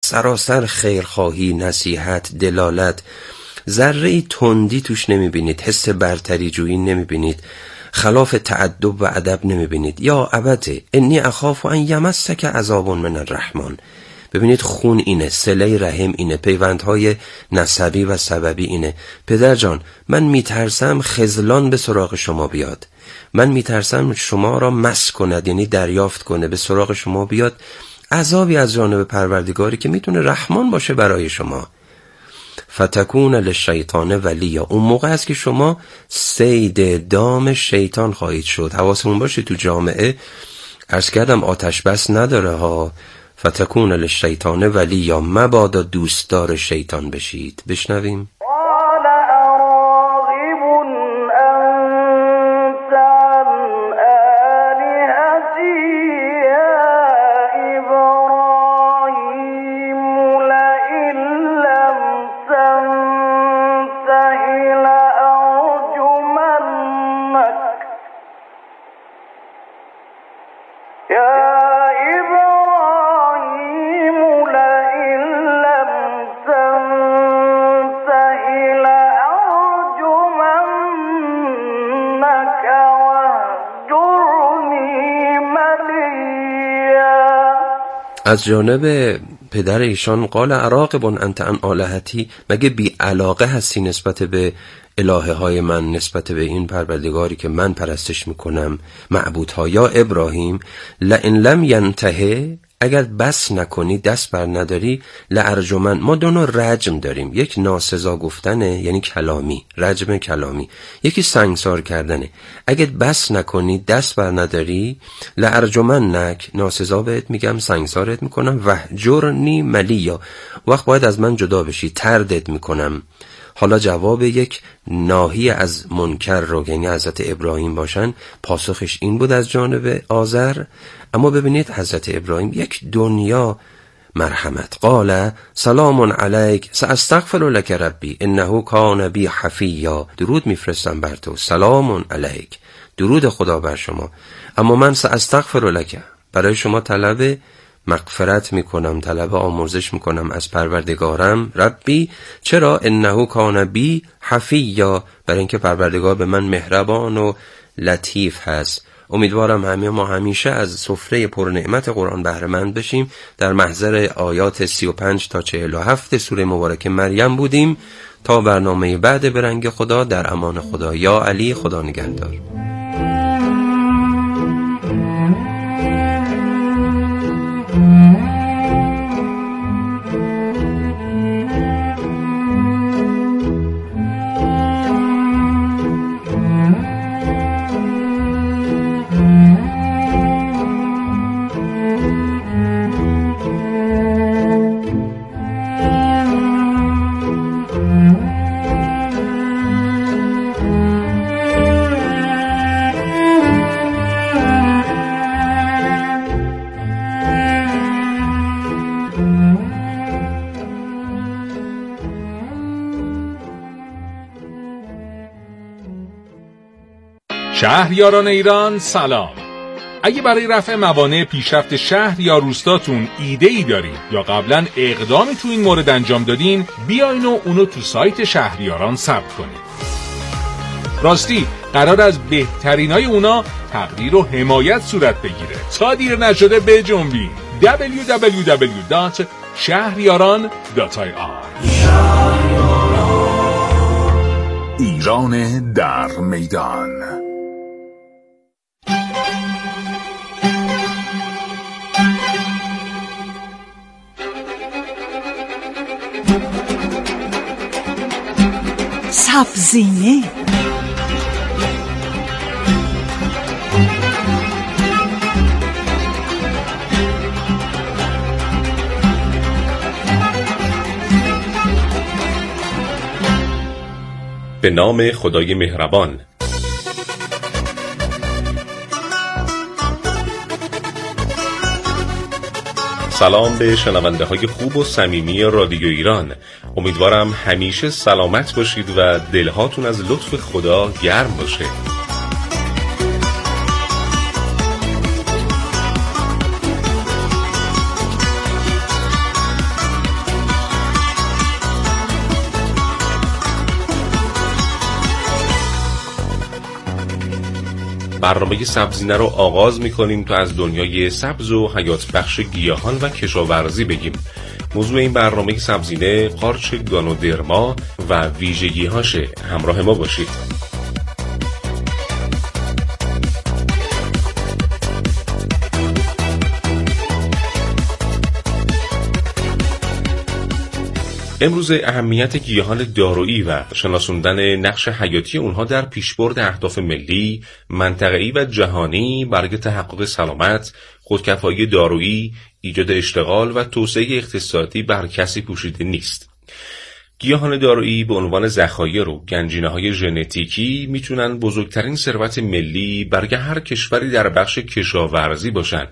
سراسر خیرخواهی، نصیحت، دلالت، ذره تندی توش نمیبینید، حس برتری جویی نمیبینید، خلاف تأدب و ادب نمیبینید. یا ابته انی اخاف ان یمسک عذاب من الرحمن. ببینید خون اینه، صله رحم اینه، پیوندهای نسبی و سببی اینه. پدر جان، من میترسم خذلان به سراغ شما بیاد، من میترسم شما را مس کند، یعنی دریافت کنه، به سراغ شما بیاد عذابی از جانب پروردگاری که میتونه رحمان باشه برای شما. فتکون للشیطان ولیا. اون موقع است که شما صید دام شیطان خواهید شد. حواسمون باشه تو جامعه عرض کردم آتش بس نداره ها. فتکون للشیطان ولیا، مبادا دوستدار شیطان بشید. بشنویم. از جانب پدر ایشان قال اراقب انت عن آلهتی، مگه بی علاقه هستی نسبت به الهه های من، نسبت به این پروردگاری که من پرستش میکنم، معبودها؟ یا ابراهیم لئن لم ینتهی، اگر بس نکنی، دست بر نداری، لارجمن. ما دو نوع رجم داریم، یک ناسزا گفتنه یعنی کلامی، رجم کلامی، یکی سنگسار کردنه. اگر بس نکنی، دست بر نداری، لارجمنک، ناسزا بهت میگم، سنگسارت میکنم، وهجرنی ملیا، وقت باید از من جدا بشی، تردت میکنم. حالا جواب یک ناهی از منکر رو، یعنی حضرت ابراهیم باشن، پاسخش این بود از جانب آزر. اما ببینید حضرت ابراهیم یک دنیا مرحمت. قال سلام علیک ساستغفر لک ربی انه کان بی حفیا. درود میفرستم بر تو، سلام علیک، درود خدا بر شما، اما من ساستغفر لک، برای شما طلب مغفرت میکنم، طلب آمرزش میکنم از پروردگارم. ربی، چرا؟ انه کان بی حفیا، برای اینکه پروردگار به من مهربان و لطیف هست. امیدوارم همه ما همیشه از سفره پرنعمت قرآن بهره مند بشیم. در محضر آیات 35 تا 47 سوره مبارکه مریم بودیم. تا برنامه بعد به رنگ خدا، در امان خدا. یا علی، خدا نگهدار. شهریاران ایران سلام. اگه برای رفع موانع پیشرفت شهر یا روستاتون ایده ای دارین یا قبلا اقدامی تو این مورد انجام دادین، بیاین و اونو تو سایت شهریاران ثبت کنین. راستی قرار از بهترینای اونا تقدیر و حمایت صورت بگیره. تا دیر نشده بجنبین. www.shahriyaran.ir. ایران در میدان. سبزینه به نام خدای مهربان. سلام به شنونده های خوب و صمیمی رادیو ایران. امیدوارم همیشه سلامت باشید و دلهاتون از لطف خدا گرم باشه. برنامه سبزینه رو آغاز می‌کنیم تا از دنیای سبز و حیات بخش گیاهان و کشاورزی بگیم. موضوع این برنامه سبزینه قارچ گانودرما و ویژگی‌هاشه. همراه ما باشید. امروز اهمیت گیاهان دارویی و شناسوندن نقش حیاتی اونها در پیشبرد اهداف ملی، منطقه‌ای و جهانی برای تحقق سلامت، خودکفایی دارویی، ایجاد اشتغال و توسعه اقتصادی بر کسی پوشیده نیست. گیاهان دارویی به عنوان ذخایر و گنجینه‌های ژنتیکی میتونن بزرگترین ثروت ملی برای هر کشوری در بخش کشاورزی باشن.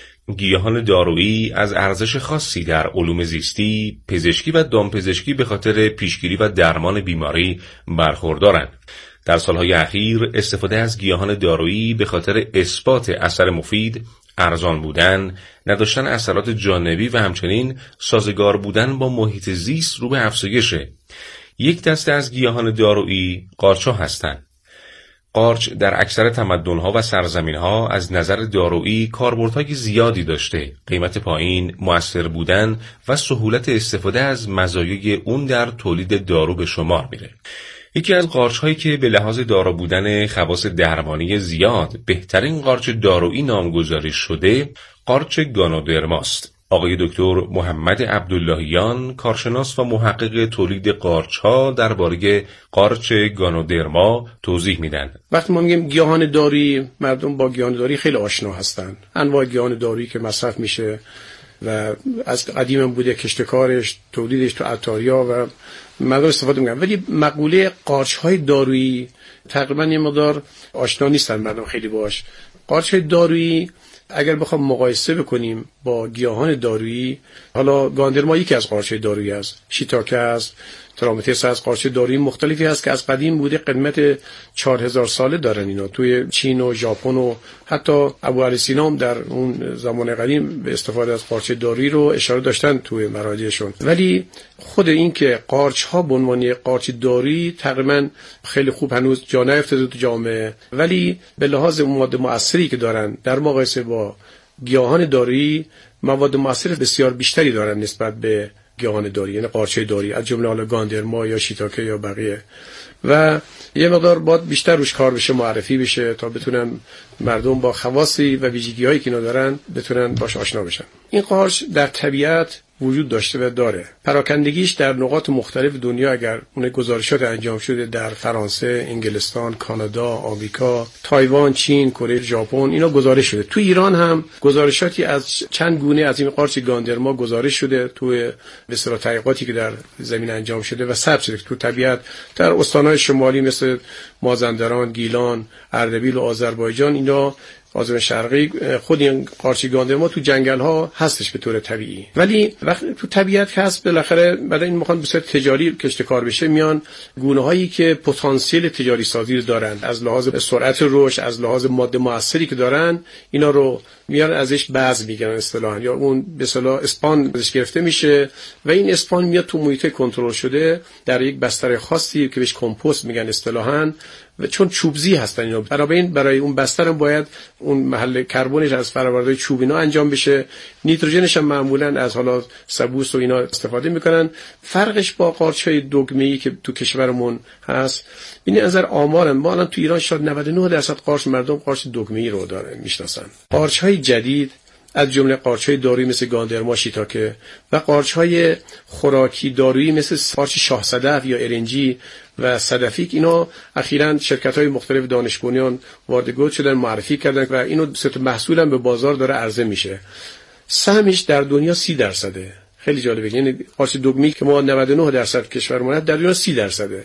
گیاهان دارویی از ارزش خاصی در علوم زیستی، پزشکی و دامپزشکی به خاطر پیشگیری و درمان بیماری برخوردارند. در سالهای اخیر استفاده از گیاهان دارویی به خاطر اثبات اثر مفید، ارزان بودن، نداشتن اثرات جانبی و همچنین سازگار بودن با محیط زیست رو به افزایشه. یک دسته از گیاهان دارویی قارچ‌ها هستند. قارچ در اکثر تمدن‌ها و سرزمین‌ها از نظر دارویی کاربردهای زیادی داشته. قیمت پایین، مؤثر بودن و سهولت استفاده از مزایای اون در تولید دارو به شمار میره. یکی از قارچ‌هایی که به لحاظ دارا بودن خواص درمانی زیاد بهترین قارچ دارویی نامگذاری شده، قارچ گانودرماست. آقای دکتر محمد عبداللهیان، کارشناس و محقق تولید قارچ‌ها، درباره قارچ گانودرما توضیح میدن. وقتی ما میگیم گیاهان دارویی، مردم با گیاهان دارویی خیلی آشنا هستن. انواع گیاهان دارویی که مصرف میشه و از قدیم بوده، کشتکارش، تولیدش تو عطاریا و مردم استفاده میکنن. ولی مقوله قارچ‌های دارویی تقریبا یه مقدار آشنا نیستن مردم خیلی باش. قارچ‌های دارویی اگر بخوام مقایسه بکنیم با گیاهان دارویی، حالا گاندرما یکی از قارچ‌های دارویی است، شیتاکه است، ترامتس از قارچ دارویی مختلفی هست که از قدیم بوده، قدمت 4000 ساله دارن اینا. توی چین و ژاپن و حتی ابوعلی سینا هم در اون زمان قدیم به استفاده از قارچ دارویی رو اشاره داشتن توی مراجعشون. ولی خود این که قارچ‌ها به عنوان قارچ دارویی تقریبا خیلی خوب هنوز جا نیفتاده تو جامعه، ولی به لحاظ اون ماده مؤثری که دارن در مقایسه با گیاهان دارویی، مواد مؤثر بسیار بیشتری دارن نسبت به گیاهان دارویی، یعنی قارچ‌های دارویی، از جمله حالا گاندرما یا شیتاکه یا بقیه. و یه مقدار باید بیشتر روش کار بشه، معرفی بشه تا بتونن مردم با خواصی و ویژگی‌هایی که اینا دارن بتونن باش آشنا بشن. این قارچ در طبیعت وجود داشته و داره. پراکندگیش در نقاط مختلف دنیا، اگر اون گزارشات انجام شده در فرانسه، انگلستان، کانادا، آمریکا، تایوان، چین، کره، ژاپن، اینا گزارش شده. تو ایران هم گزارشاتی از چند گونه از این قارچ گاندرما گزارش شده توی به اصطلاح تحقیقاتی که در زمین انجام شده و ثبت شده تو طبیعت در استان‌های شمالی مثل مازندران، گیلان، اردبیل و آذربایجان، اینا آذر شرقی، خود این قارچ گاندرما تو جنگل ها هستش به طور طبیعی. ولی وقتی تو طبیعت هست، بالاخره بعد این میخوان به صورت تجاری کشت کار بشه، میان گونه هایی که پتانسیل تجاری سازی دارن، از لحاظ سرعت رشد، از لحاظ ماده مؤثری که دارن، اینا رو میان ازش بعض میگن اصطلاحاً، یا اون به اصطلاح اسپان ازش گرفته میشه و این اسپان میاد تو محیط کنترل شده در یک بستر خاصی که بهش کمپوست میگن اصطلاحاً، و چون چوبزی هستن اینا، برای اون بستر هم باید اون محل کربنش از فرآوردهای چوب اینا انجام بشه، نیتروژنش هم معمولا از حالا سبوس و اینا استفاده میکنن. فرقش با قارچ‌های دگمه‌ای که تو کشورمون هست، این نظر آمارن، ما الان تو ایران شاید 99% قارچ مردم قارچ دگمه‌ای رو دارن میشناسن. قارچ‌های جدید از جمله قارچ‌های دارویی مثل گاندرما، شیتاکه و قارچ‌های خوراکی دارویی مثل قارچ شاه صدف یا ارنجی و صدفیک، اینا اخیراً شرکت‌های مختلف دانش بنیان وارد گود شدن، معرفی کردن و اینو صورت محصول هم به بازار داره عرضه میشه. سهمش در دنیا 30%. خیلی جالبه، یعنی قارچ دگمی که ما 99% کشورمون در دنیا 30%.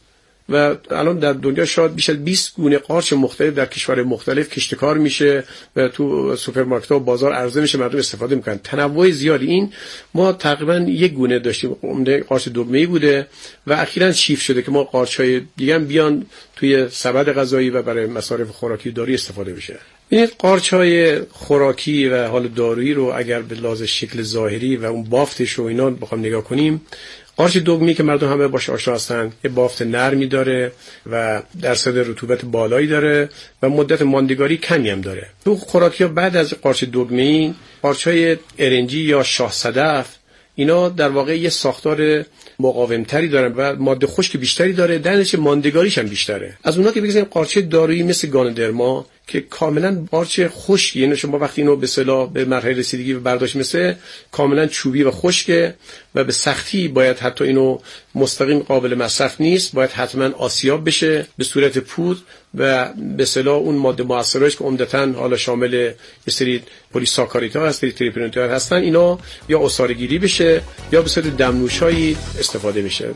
و الان در دنیا شاید بیش از 20 گونه قارچ مختلف در کشور مختلف کشتکار میشه و تو سوپرمارکت‌ها و بازار عرضه میشه، مردم استفاده میکنن. تنوع زیادی. این ما تقریبا یک گونه داشتیم، عمده قارچ دگمه‌ای بوده و اخیراً شیفت شده که ما قارچ‌های دیگه هم بیان توی سبد غذایی و برای مصارف خوراکی دارویی استفاده بشه. این قارچ‌های خوراکی و حال دارویی رو اگر به لحاظ شکل ظاهری و اون بافتش و اینا بخوام نگاه کنیم، قارچ دگمی که مردم همه باش آشنا هستن، یه بافت نرمی داره و درصد رطوبت بالایی داره و مدت ماندگاری کمی هم داره. تو خوراکی‌ها بعد از قارچ دگمی، قارچ‌های ارنجی یا شاه صدف، اینا در واقع یه ساختار مقاومتری دارن و ماده خشک بیشتری داره، در نتیجه ماندگاریش هم بیشتره. از اونها که بگذاریم قارچ دارویی مثل گانودرما که کاملا قارچ خشک، یعنی شما وقتی اینو به اصطلاح به مرحله رسیدگی و برداشت مثل کاملا چوبی و خشکه و به سختی باید حتی اینو مستقیم قابل مصرف نیست، باید حتما آسیاب بشه به صورت پودر و به اصطلاح اون ماده مؤثرهاش که عمدتاً حالا شامل یه سری پلیساکاریدها هست، تریپنوتئید هستن، اینا یا عصاره‌گیری بشه یا به صورت دمنوشایی استفاده بشه.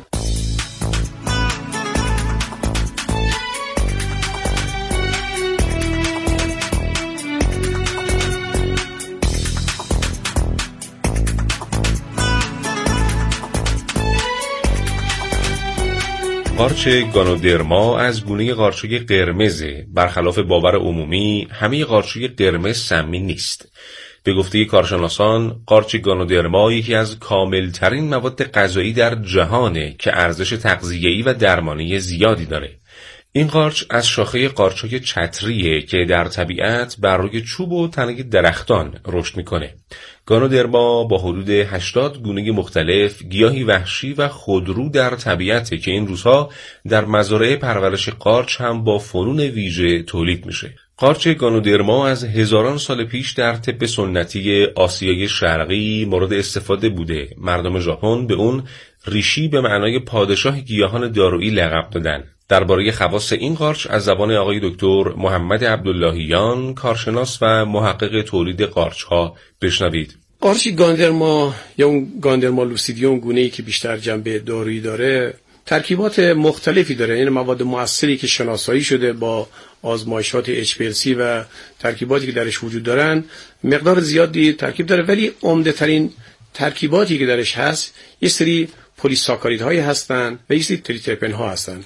قارچ گانودرما از گونه قارچ‌های قرمزه. برخلاف باور عمومی همه قارچ‌های قرمز سمی نیست. به گفته کارشناسان، قارچ گانودرما یکی از کاملترین مواد غذایی در جهانه که ارزش تغذیه‌ای و درمانی زیادی داره. این قارچ از شاخه قارچ‌های چتریه که در طبیعت بر روی چوب و تنه درختان رشد میکنه. گانودرما با حدود 80 گونه مختلف گیاهی وحشی و خودرو در طبیعته که این روزها در مزارع پرورش قارچ هم با فنون ویژه تولید میشه. قارچ گانودرما از هزاران سال پیش در طب سنتی آسیای شرقی مورد استفاده بوده. مردم ژاپن به اون ریشی به معنای پادشاه گیاهان دارویی لقب دادن. درباره خواص این قارچ از زبان آقای دکتر محمد عبداللهیان، کارشناس و محقق تولید قارچ‌ها بشنوید. قارچ گانودرما یا اون گانودرما لوسیدیوم گونه‌ای که بیشتر جنبه دارویی داره، ترکیبات مختلفی داره. این مواد مؤثری که شناسایی شده با آزمایشات HPLC و ترکیباتی که درش وجود دارن مقدار زیادی ترکیب داره، ولی عمده‌ترین ترکیباتی که درش هست یه سری پلیساکاریدهای هستن و یه سری تریترپن‌ها هستن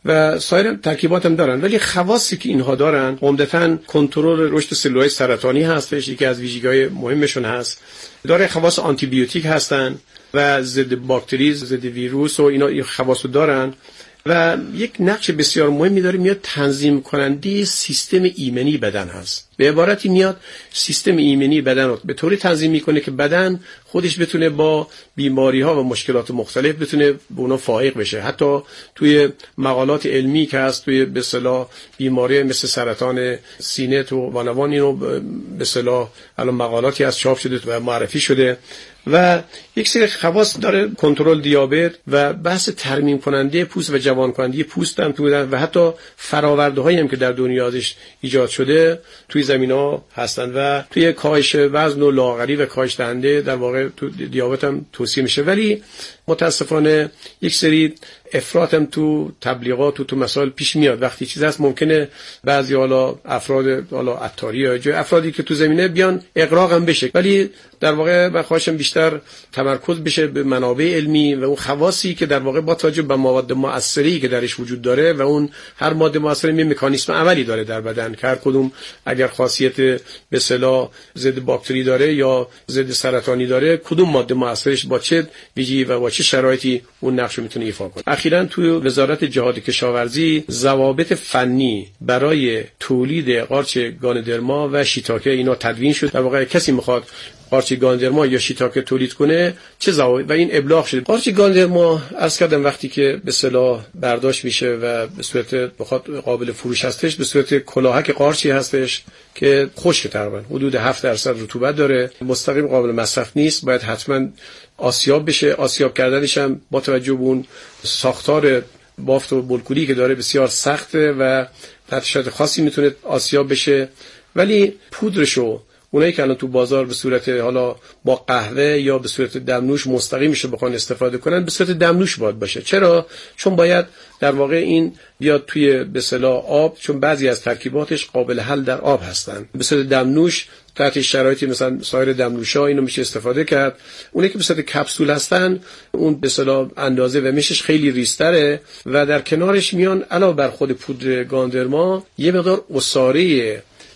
و سایر ترکیبات هم دارن، ولی خواصی که اینها دارن عمدتاً کنترل رشد سلول‌های سرطانی هستش، یکی از ویژگی‌های مهمشون هست. داره خواص آنتی بیوتیک هستن و ضد باکتری، ضد ویروس و اینا خواصو دارن و یک نقش بسیار مهمی داره، میاد تنظیم کننده سیستم ایمنی بدن هست. به عبارتی میاد سیستم ایمنی بدن رو به طوری تنظیم میکنه که بدن خودش بتونه با بیماری ها و مشکلات مختلف بتونه به اونا فائق بشه. حتی توی مقالات علمی که هست توی به اصطلاح بیماری مثل سرطان سینه تو بانوان، اینو به اصطلاح الان مقالاتی از چاپ شده و معرفی شده و یک سری خواص داره، کنترل دیابت و بحث ترمیم کننده پوست و جوان کننده پوست هم تو و حتی فراورده هایی هم که در دنیا ازش ایجاد شده توی زمینا هستن و توی کاهش وزن و لاغری و کاهش دهنده در واقع تو دیابت هم توصیه میشه. ولی متاسفانه یک سری افراط هم تو تبلیغات و تو مسائل پیش میاد. وقتی چیز هست ممکنه بعضی حالا افراد حالا عطاری یا جای افرادی که تو زمینه بیان اغراق هم بشه، ولی در واقع من خواهشم بیشتر تمرکز بشه به منابع علمی و اون خواصی که در واقع با توجه به مواد مؤثری که درش وجود داره و اون هر ماده مؤثر می مکانیسم عملی داره در بدن که هر کدوم اگر خاصیت به اصطلاح ضد باکتری داره یا ضد سرطانی داره، کدوم ماده مؤثرش با چه ویژگی و با چه شرایطی اون نقش میتونه ایفا کنه. اخیراً توی وزارت جهاد کشاورزی ضوابط فنی برای تولید قارچ گانودرما و شیتاکه اینا تدوین شد. در واقع کسی میخواد قارچ گانودرما یا شیتاکه تولید کنه چه ضوابط و این ابلاغ شده. قارچ گانودرما عرض کردم وقتی که به اصطلاح برداشت میشه و به صورت بخواد قابل فروش هستش، به صورت کلاهک قارچی هستش که خشک تقریبا حدود 7% رطوبت داره، مستقیم قابل مصرف نیست، باید حتما آسیاب بشه. آسیاب کردنش هم با توجه به اون ساختار بافت و بلکولی که داره بسیار سخته و در شرایط خاصی میتونه آسیاب بشه. ولی پودرشو اونایی که الان تو بازار به صورت حالا با قهوه یا به صورت دمنوش مستقیم میشه بخوان استفاده کنن، به صورت دمنوش باید باشه. چرا؟ چون باید در واقع این بیاد توی به اصطلاح آب، چون بعضی از ترکیباتش قابل حل در آب هستن. به صورت دمنوش تحت شرایطی مثلا سایر دمنوشا اینو میشه استفاده کرد. اونایی که به صورت کپسول هستن اون به اصطلاح اندازه و میشش خیلی ریزتره و در کنارش میان علاوه بر خود پودر گانودرما یه مقدار عصاره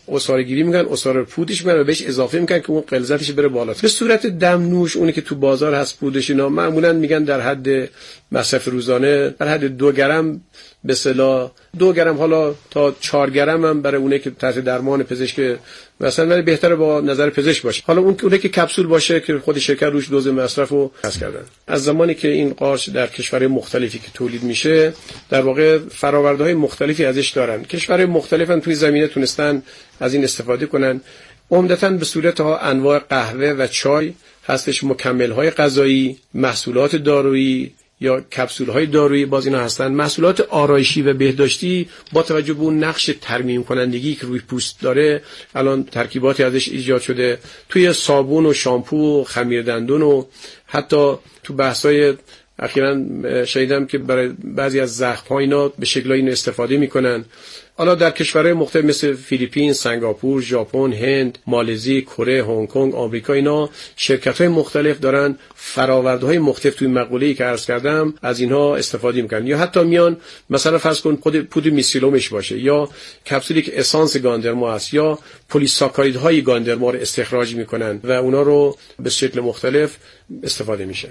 عصاره‌گیری میکنن، عصاره پودش میکنن و بهش اضافه میکنن که اون غلظتش بره بالا. به صورت دم نوش اونی که تو بازار هست پودش اینا معمولا میگن در حد مصرف روزانه در حد 2 گرم به اصطلاح 2 گرم حالا تا 4 گرم هم برای اونه که تحت درمان پزشک مثلا، ولی بهتره با نظر پزشک باشه. حالا اونه که کپسول باشه که خود شرکت روش دوز مصرفو حساب کردن. از زمانی که این قارچ در کشورهای مختلفی که تولید میشه در واقع فرآورده‌های مختلفی ازش دارن. کشورهای مختلفن توی زمینه تونستن از این استفاده کنن. عمدتاً به صورت ها انواع قهوه و چای هستش، مکمل‌های غذایی، محصولات دارویی یا کپسول‌های دارویی باز اینا هستن. محصولات آرایشی و بهداشتی با توجه به اون نقش ترمیم کنندگی که روی پوست داره الان ترکیباتی ازش ایجاد شده توی صابون و شامپو و خمیر دندون و حتی تو بحث‌های اخیراً شنیدم که برای بعضی از زخم‌ها اینا به شکل‌های اینو استفاده می‌کنن. حالا در کشورهای مختلف مثل فیلیپین، سنگاپور، ژاپن، هند، مالزی، کره، هنگ کنگ، آمریکا اینا شرکت‌های مختلف دارن فرآورده‌های مختلف توی مقوله‌ای که عرض کردم از اینها استفاده می‌کنن. یا حتی میان مثلا فرض کن خود پودر میسیلومش باشه یا کپسولی که اسانس گاندرما است یا پلی‌ساکاریدهای گاندرما رو استخراج می‌کنن و اونا رو به شکل مختلف استفاده میشه.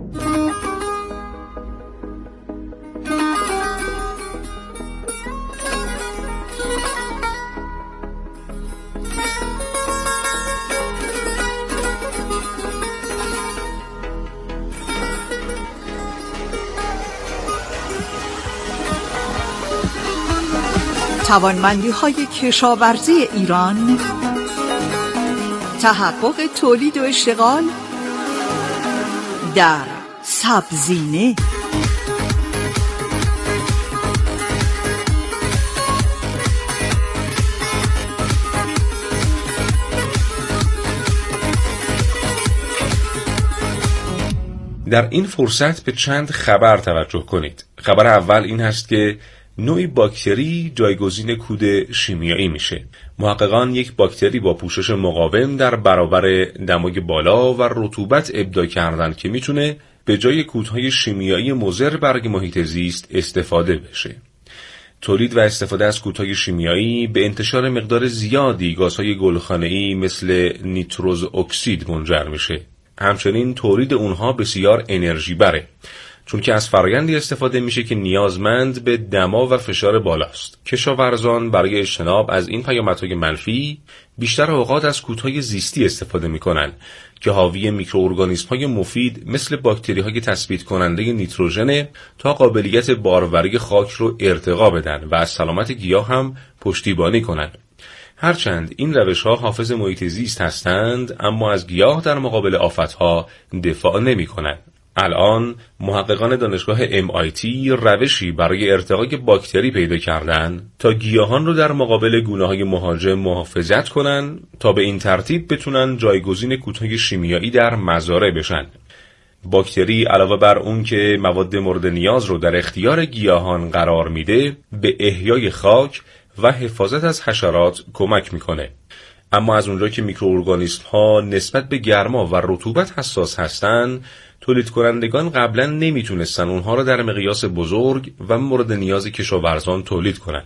توانمندی‌های کشاورزی ایران، تحقق تولید و اشتغال در سبزینه. در این فرصت به چند خبر توجه کنید. خبر اول این هست که نوعی باکتری جایگزین کود شیمیایی میشه. محققان یک باکتری با پوشش مقاوم در برابر دمای بالا و رطوبت ابداع کردن که میتونه به جای کودهای شیمیایی مضر برای محیط زیست استفاده بشه. تولید و استفاده از کودهای شیمیایی به انتشار مقدار زیادی گازهای گلخانه‌ای مثل نیتروز اکسید منجر میشه. همچنین تولید اونها بسیار انرژی بره، چون که از فرآیندی استفاده میشه که نیازمند به دما و فشار بالاست. کشاورزان برای اجتناب از این پیامدهای منفی بیشتر اوقات از کودهای زیستی استفاده میکنن که حاوی میکروارگانیسم‌های مفید مثل باکتری‌های تثبیت کننده نیتروژن تا قابلیت باروری خاک رو ارتقا بدن و از سلامت گیاه هم پشتیبانی کنن. هرچند این روش‌ها حافظ محیط زیست هستند، اما از گیاه در مقابل آفت‌ها دفاع نمی‌کنند. الان محققان دانشگاه MIT روشی برای ارتقای باکتری پیدا کردن تا گیاهان رو در مقابل گونه‌های مهاجم محافظت کنن تا به این ترتیب بتونن جایگزین کودهای شیمیایی در مزارع بشن. باکتری علاوه بر اون که مواد مورد نیاز رو در اختیار گیاهان قرار میده، به احیای خاک و حفاظت از حشرات کمک میکنه. اما از اونجا که میکروارگانیسم‌ها نسبت به گرما و رطوبت حساس هستن، تولید کنندگان قبلا نمیتونستن اونها را در مقیاس بزرگ و مورد نیاز کشاورزان تولید کنن.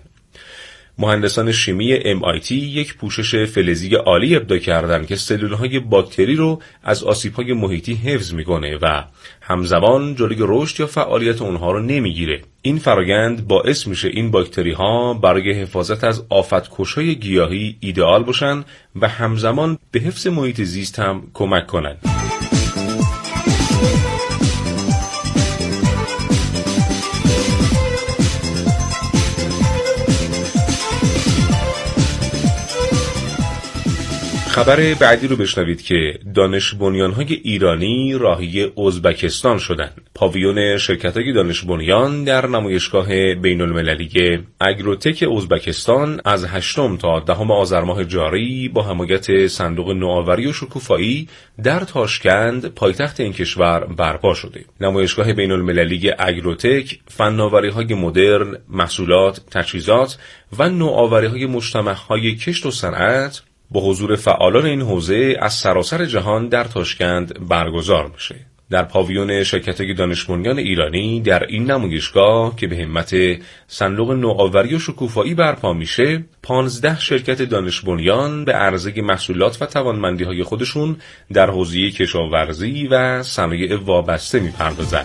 مهندسان شیمی MIT یک پوشش فلزی عالی ابداع کردن که سلولهای باکتری رو از آسیب‌های محیطی حفظ میکنه و همزمان جلوی رشد یا فعالیت اونها رو نمیگیره. این فرآیند باعث میشه این باکتری ها برای حفاظت از آفت‌کش‌های گیاهی ایدئال باشن و همزمان به حفظ محیط زیست هم کمک کنن. خبر بعدی رو بشنوید که دانش بنیان‌های ایرانی راهی ازبکستان شدند. پاویون شرکت‌های دانش بنیان در نمایشگاه بین‌المللی اگروتک ازبکستان از 8 تا 10 آذر ماه جاری با حمایت صندوق نوآوری و شکوفایی در تاشکند پایتخت این کشور برپا شده. نمایشگاه بین‌المللی اگروتک فناوری‌های مدرن، محصولات، تجهیزات و نوآوری‌های مجتمع‌های کشت و صنعت با حضور فعالان این حوزه از سراسر جهان در تاشکند برگزار میشه. در پاویون شرکت‌های دانش بنیان ایرانی در این نمایشگاه که به همت صندوق نوآوری و شکوفایی برپا میشه، 15 شرکت دانش بنیان به عرضه محصولات و توانمندی‌های خودشون در حوزه کشاورزی و صنایع وابسته می‌پردازند.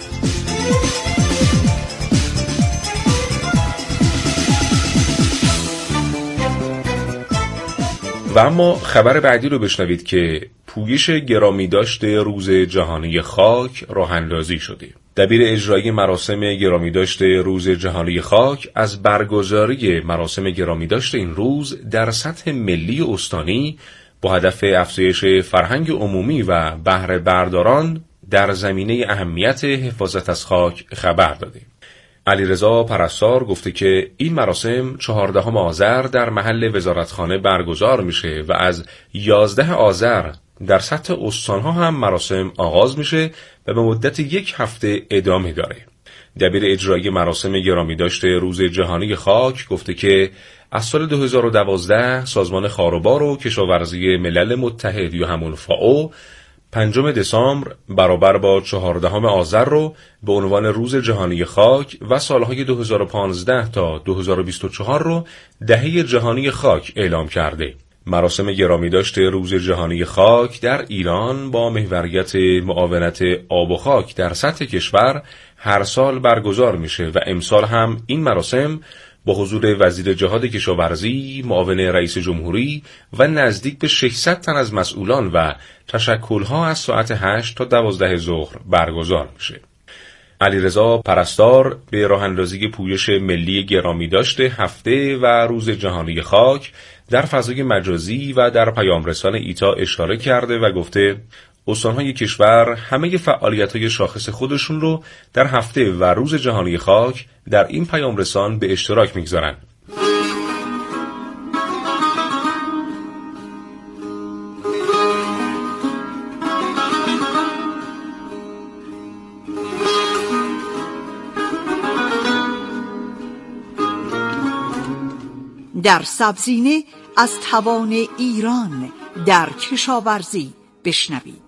و اما خبر بعدی رو بشنوید که پویش گرامی داشته روز جهانی خاک راه اندازی شده. دبیر اجرایی مراسم گرامی داشته روز جهانی خاک از برگزاری مراسم گرامی داشته این روز در سطح ملی و استانی با هدف افزایش فرهنگ عمومی و بهره برداران در زمینه اهمیت حفاظت از خاک خبر داده. علیرضا پرستار گفته که این مراسم 14 آذر در محل وزارتخانه برگزار میشه و از 11 آذر در سطح استانها هم مراسم آغاز میشه و به مدت 1 هفته ادامه داره. دبیر اجرایی مراسم گرامی داشته روز جهانی خاک گفته که از سال 2012 سازمان خاروبار و کشاورزی ملل متحد یا همون فائو 5 دسامبر برابر با 14 آذر رو به عنوان روز جهانی خاک و سالهای 2015 تا 2024 رو دهه جهانی خاک اعلام کرده. مراسم گرامی داشته روز جهانی خاک در ایران با محوریت معاونت آب و خاک در سطح کشور هر سال برگزار میشه و امسال هم این مراسم با حضور وزیر جهاد کشاورزی، معاون رئیس جمهوری و نزدیک به 600 تن از مسئولان و تشکل‌ها از ساعت 8 تا 12 ظهر برگزار میشه. علیرضا پرستار به راه اندازی پویش ملی گرامی داشته هفته و روز جهانی خاک در فضای مجازی و در پیام رسان ایتا اشاره کرده و گفته استان‌های کشور همه فعالیت‌های شاخص خودشون رو در هفته و روز جهانی خاک در این پیام رسان به اشتراک می‌گذارن. در سبزینه از توان ایران در کشاورزی بشنوید.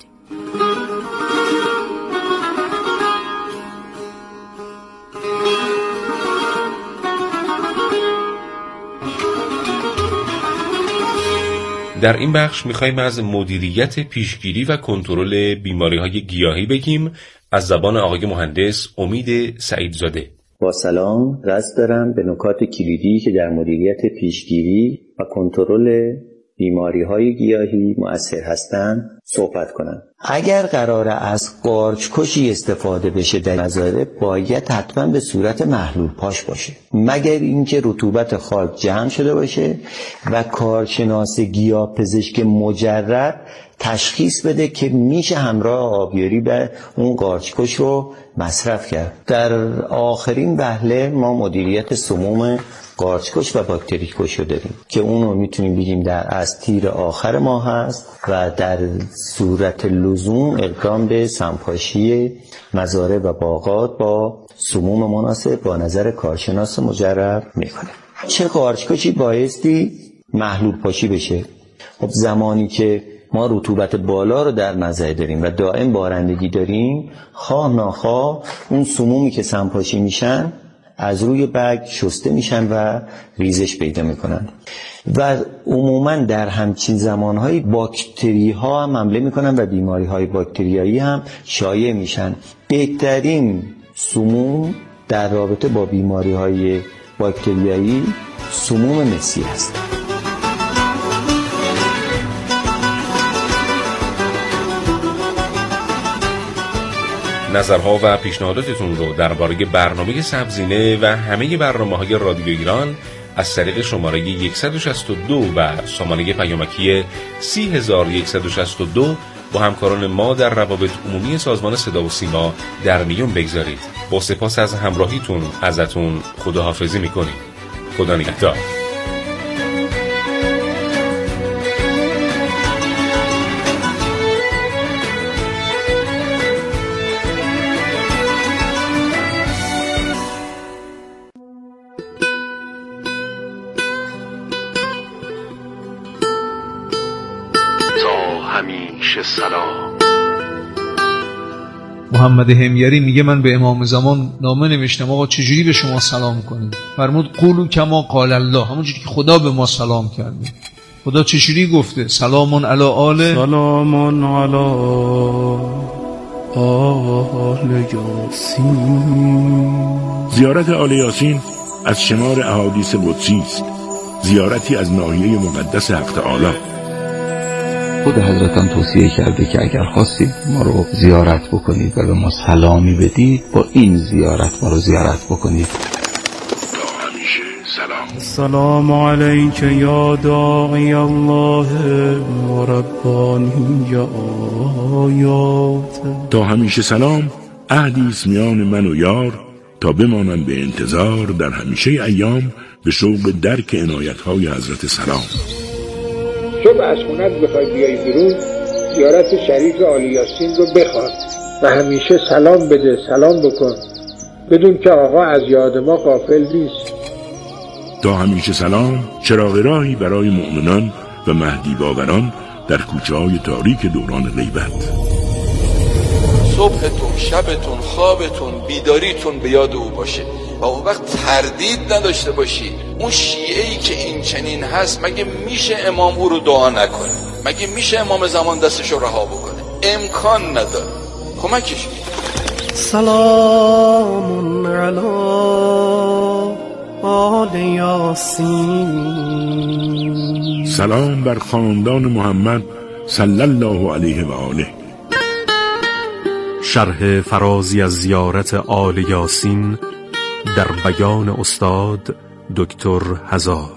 در این بخش می‌خوایم از مدیریت پیشگیری و کنترل بیماری‌های گیاهی بگیم از زبان آقای مهندس امید سعیدزاده. با سلام، قصد دارم به نکات کلیدی که در مدیریت پیشگیری و کنترل بیماری‌های گیاهی مؤثر هستند صحبت کنم. اگر قراره از قارچ‌کشی استفاده بشه در مزارع باید حتما به صورت محلول پاش باشه، مگر اینکه رطوبت خاک جمع شده باشه و کارشناس گیاه پزشک مجرب تشخیص بده که میشه همراه آبیاری به اون قارچ‌کش رو مصرف کرد. در آخرین وهله ما مدیریت سموم قارچ‌کش و باکتری کش رو داریم که اون رو میتونیم بگیم از تیر آخر ما هست و در صورت لزوم اقدام به سمپاشی مزارع و باغات با سموم مناسب با نظر کارشناس مجرب میکنه. چه قارچ‌کشی بایستی محلول پاشی بشه؟ خب زمانی که ما رطوبت بالا رو در مزرعه داریم و دائم بارندگی داریم، خواه ناخواه اون سمومی که سمپاشی میشن از روی برگ شسته میشن و ریزش پیدا میکنن و عموما در همچین زمانهای باکتری ها هم حمله میکنن و بیماری های باکتریایی هم شایع میشن. بهترین سموم در رابطه با بیماری های باکتریایی سموم مسی هست. نظرها و پیشنهاداتتون رو درباره برنامه سبزینه و همه برنامه‌های رادیو ایران از طریق شماره 162 و سامانه پیامکی 30162 با همکاران ما در روابط عمومی سازمان صدا و سیما در میون بگذارید. با سپاس از همراهیتون ازتون خداحافظی میکنیم. خدا نگهدار. همیشه سلام. محمد حمیری میگه من به امام زمان نامه نوشتم آقا چجوری به شما سلام کنیم؟ فرمود قولوا کما قال الله، همونجوری که خدا به ما سلام کرده. خدا چجوری گفته؟ سلام علی آل، سلام علی آل یاسین. زیارت آل یاسین از شمار احادیث قدسی است، زیارتی از ناحیه مقدس حق تعالی. خود حضرتم توصیه کرده که اگر خواستید ما رو زیارت بکنید و به ما سلامی بدید، با این زیارت ما رو زیارت بکنید. تا همیشه سلام. السلام علیک یا داعی الله و ربانی آیات. تا همیشه سلام عهدی است میان من و یار، تا بمانم به انتظار در همیشه ایام به شوق درک عنایت‌های حضرت سلام. صبح از خونت بخوای بیای بیرون، زیارت شریف آل یاسین رو بخواد و همیشه سلام بده، سلام بکن، بدون که آقا از یاد ما غافل نیست. تا همیشه سلام چراغ راهی برای مؤمنان و مهدی باوران در کوچه‌های تاریک دوران غیبت. صبحتون، شبتون، خوابتون، بیداریتون به یاد او باشه و اون وقت تردید نداشته باشید. اون شیعه‌ای که این چنین هست، مگه میشه امام او رو دعا نکنه؟ مگه میشه امام زمان دستش رو رها بکنه؟ امکان نداره. کمکش کنید. سلام علی آل یاسین. سلام بر خاندان محمد صلی الله علیه و آله. شرح فرازی از زیارت آل یاسین در بیان استاد دکتر هزار.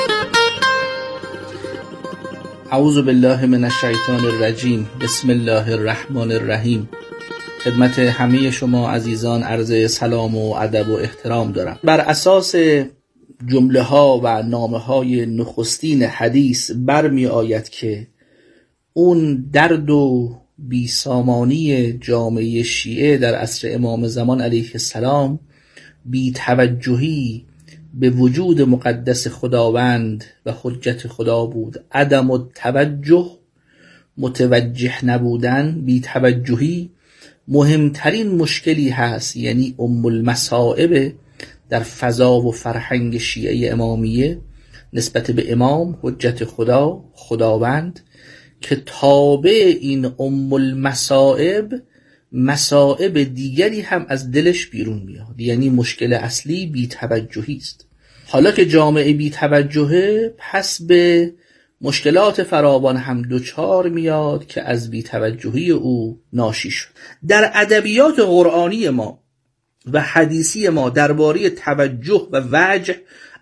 اعوذ بالله من الشیطان الرجیم. بسم الله الرحمن الرحیم. خدمت همه شما عزیزان عرض سلام و ادب و احترام دارم. بر اساس جمله ها و نامه های نخستین حدیث برمی آید که اون درد و بیسامانی جامعه شیعه در عصر امام زمان علیه السلام بی توجهی به وجود مقدس خداوند و حجت خدا بود. عدم التوجه، متوجه نبودن، بی توجهی مهمترین مشکلی هست، یعنی ام المصائب در فضا و فرهنگ شیعه امامیه نسبت به امام، حجت خدا، خداوند، که تابع این ام المصائب مصائب دیگری هم از دلش بیرون میاد. یعنی مشکل اصلی بی‌توجهی است. حالا که جامعه بی‌توجهه، پس به مشکلات فراوان هم دوچار میاد که از بی‌توجهی او ناشی شد. در ادبیات قرآنی ما و حدیثی ما درباره توجه و وجه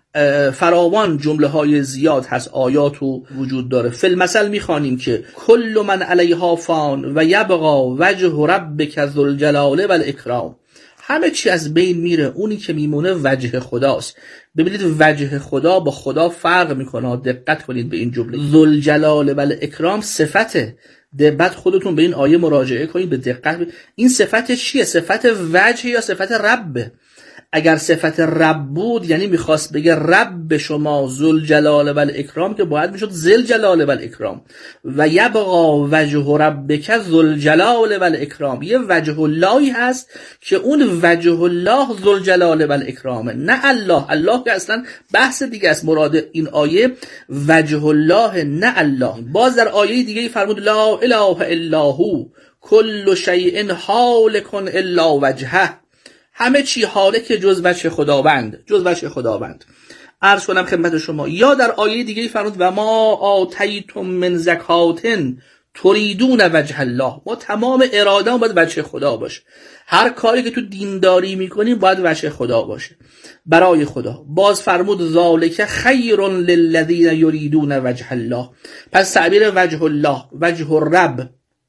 فراوان جمله های زیاد هست، آیات و وجود داره. فی المثل میخوانیم که کل من علیها فان و یبقا وجه ربک ذو الجلال و الاکرام. همه چی از بین میره، اونی که میمونه وجه خداست. ببینید وجه خدا با خدا فرق میکنه، دقت کنید به این جمله. ذو الجلال و الاکرام صفته. بعد خودتون به این آیه مراجعه کنید به دقت. این صفت چیه؟ صفت وجه یا صفت ربه؟ اگر صفت رب بود یعنی میخواست بگه رب شما ذوالجلال و الاکرام، که باید میشد ذوالجلال و الاکرام. و یبقا وجه ربک ذوالجلال و الاکرام. یه وجه اللهی هست که اون وجه الله ذوالجلال و الاکرامه، نه الله. الله که اصلا بحث دیگه است. مراد این آیه وجه الله، نه الله. باز در آیه دیگه فرمود لا اله الا هو کل شیء هالک الا وجهه. همه چی هالک جز وجه خداوند، جز وجه خداوند. عرض کنم خدمت شما، یا در آیه دیگه فرمود و ما آتیتم من زکات تریدون وجه الله. ما تمام اراده باید وجه خدا باشه. هر کاری که تو دینداری میکنیم باید وجه خدا باشه، برای خدا. باز فرمود ذالک خیر للذین یریدون وجه الله. پس تعبیر وجه الله، وجه الرب،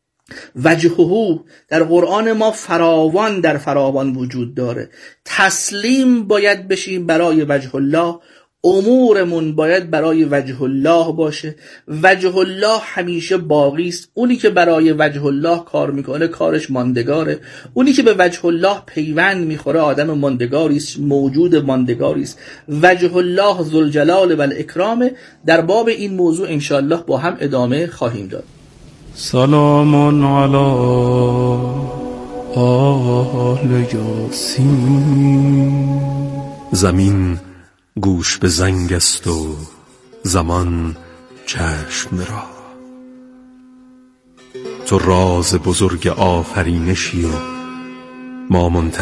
وجهه در قرآن ما فراوان در فراوان وجود داره. تسلیم باید بشیم برای وجه الله، امورمون باید برای وجه الله باشه. وجه الله همیشه باقی است. اونی که برای وجه الله کار میکنه کارش ماندگاره. اونی که به وجه الله پیوند میخوره آدم ماندگاری است، موجود ماندگاری است. وجه الله ذوالجلال و الاکرام. در باب این موضوع انشاءالله با هم ادامه خواهیم داد. سلام علی آل یاسین. زمین گوش به زنگ است و زمان چشم را، تو راز بزرگ آفرینشی و ما منتظر